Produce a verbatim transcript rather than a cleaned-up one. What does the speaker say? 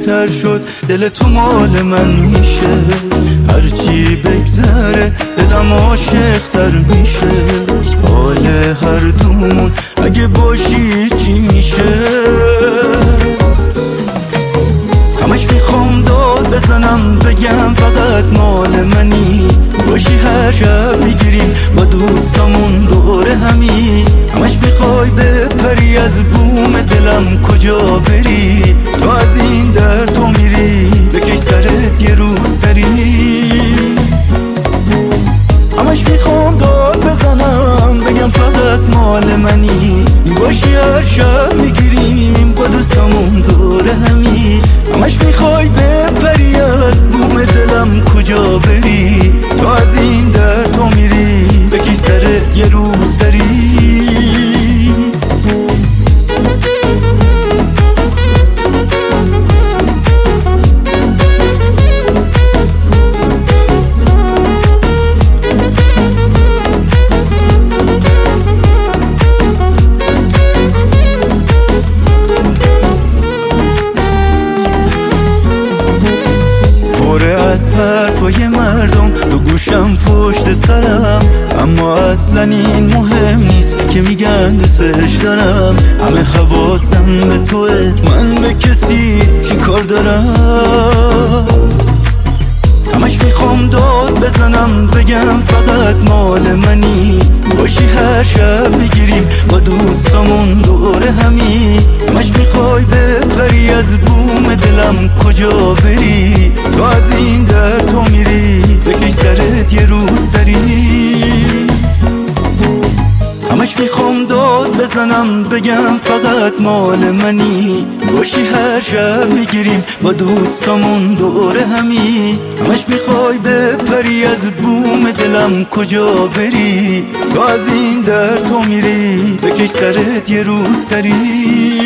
بهتر شد، دل تو مال من میشه. هرچی بگذره دلم عاشق‌تر میشه. حال هر دومون اگه باشی چی میشه؟ همش میخوام داد بزنم بگم فقط مال منی، باشی هر شب میگیریم با دوستامون دوره همی. همش میخوای بپری از بوم دلم، کجا بری؟ تو از این در تو میری بکش سرت یه روز سری. همش میخوام داد بزنم بگم فقط مال منی، باشی هر شب میگیریم با دوستامون دوره همی. همش میخوای بپری از بوم دلم، کجا بری؟ تو از این در تو میری بکش سرت یه روز سری. از حرفای مردم تو گوشم پشت سرم، اما اصلا این مهم نیست که میگن دوستش دارم. همه حواسم به توه، من به کسی چی کار دارم؟ همش میخوام داد بزنم بگم فقط مال منی، باشی هر شب میگیریم با دوستامون دوره همی. همش میخوای بپری از بوم دلم، کجا بری؟ تو از این در تو میری بکش سرت یه روز سری. همش میخوام داد بزنم بگم فقط مال منی، باشی هر شب میگیریم با دوستامون دوره همی. همش میخوای بپری از بوم دلم، کجا بری؟ تو از این در تو میری بکش سرت یه روز سری.